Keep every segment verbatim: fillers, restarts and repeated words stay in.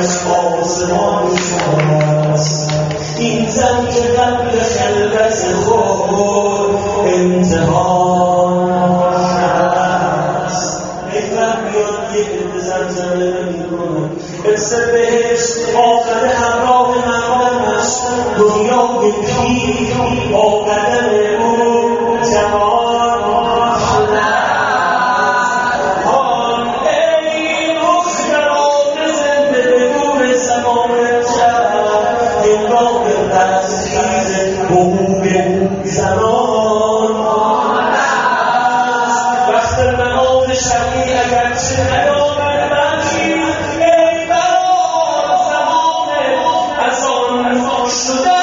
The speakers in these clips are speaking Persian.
از آسمان شماست. این زن که قبل خلقت خود امتحان است. ایفر بیاد یک عده زمزمه میکنن قصه بهشت آخر همراه مقامش دنیای پیر با قدم او جوان آن ای مخبران زنده بدون زمان شب هنگام تسخیر حقوق زنان وقت نماز شبی اگرچه نیامد برخیز ای برای زمان از آن شده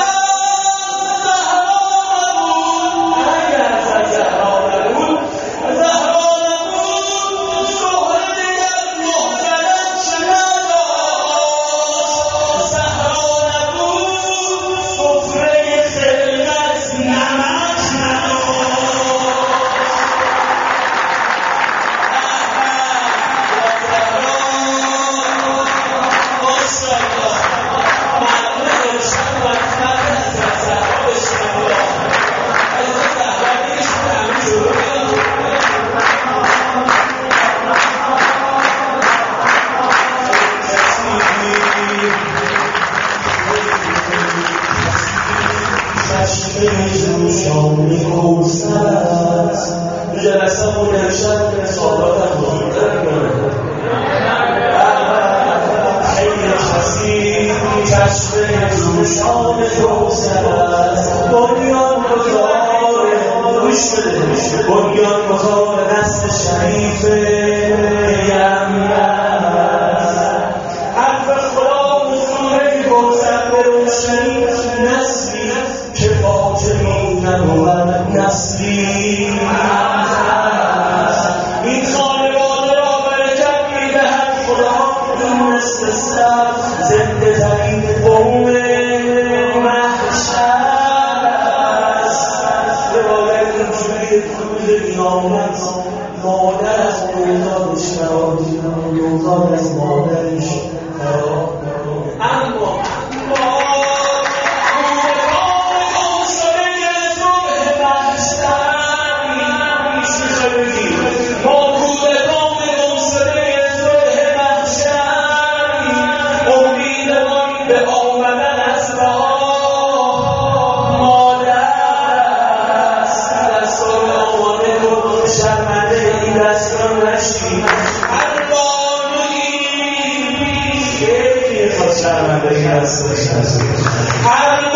شامل کوسرت جلسه مون امشب سوالاتم بزرگتر کنه خیلی خسی چشم جوشان کوسرت بنیان گذار گوش بده بنیان گذار نسل شریف پیغمبر حرف خدا حضور کوسر به روشنی نسلی که فاطمی نبود نسلی این خانواده را برکت می‌دهد خدا این نسل سبز زنده ترین قوم محشر است. روایت اینجوری روز قیامت مادر از نوزادش فرار می‌کند نوزاد از مادرش فرار می‌کند اما شرمندگی هست